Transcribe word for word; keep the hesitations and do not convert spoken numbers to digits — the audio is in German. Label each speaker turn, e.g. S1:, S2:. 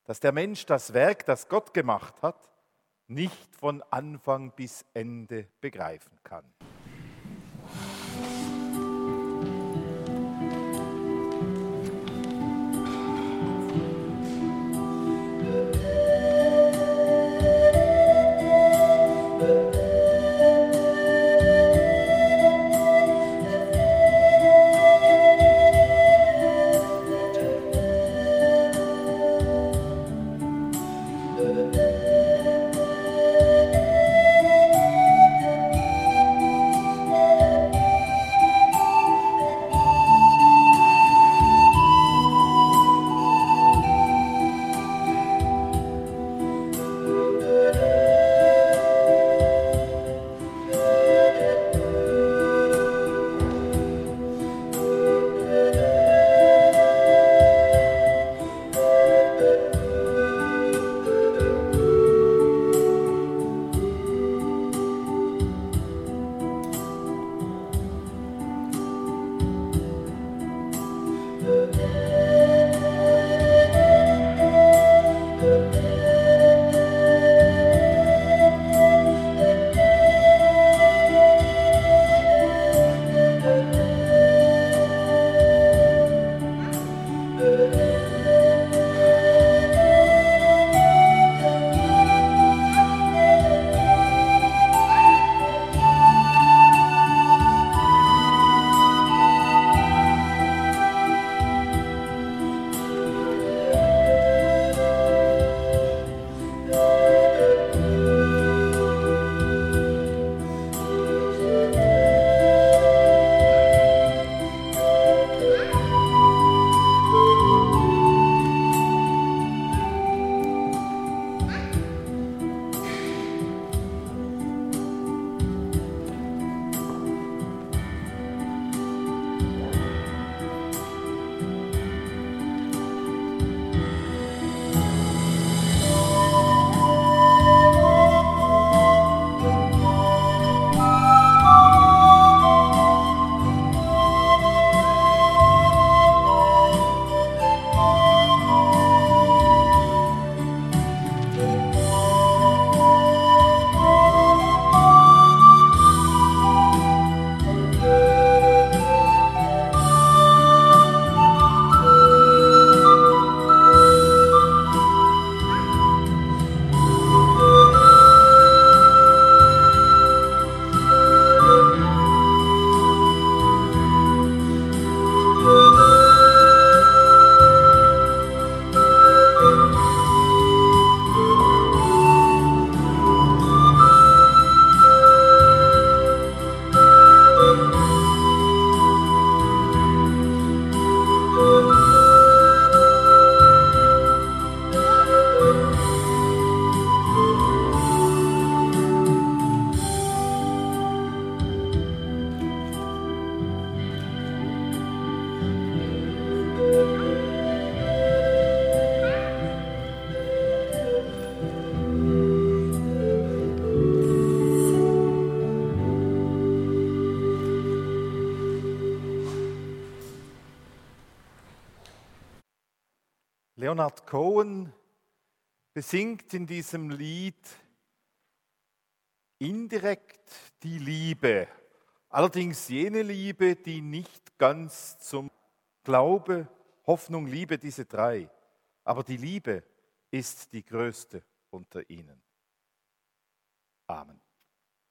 S1: dass der Mensch das Werk, das Gott gemacht hat, nicht von Anfang bis Ende begreifen kann. Leonard Cohen besingt in diesem Lied indirekt die Liebe, allerdings jene Liebe, die nicht ganz zum Glaube, Hoffnung, Liebe, diese drei, aber die Liebe ist die größte unter ihnen. Amen.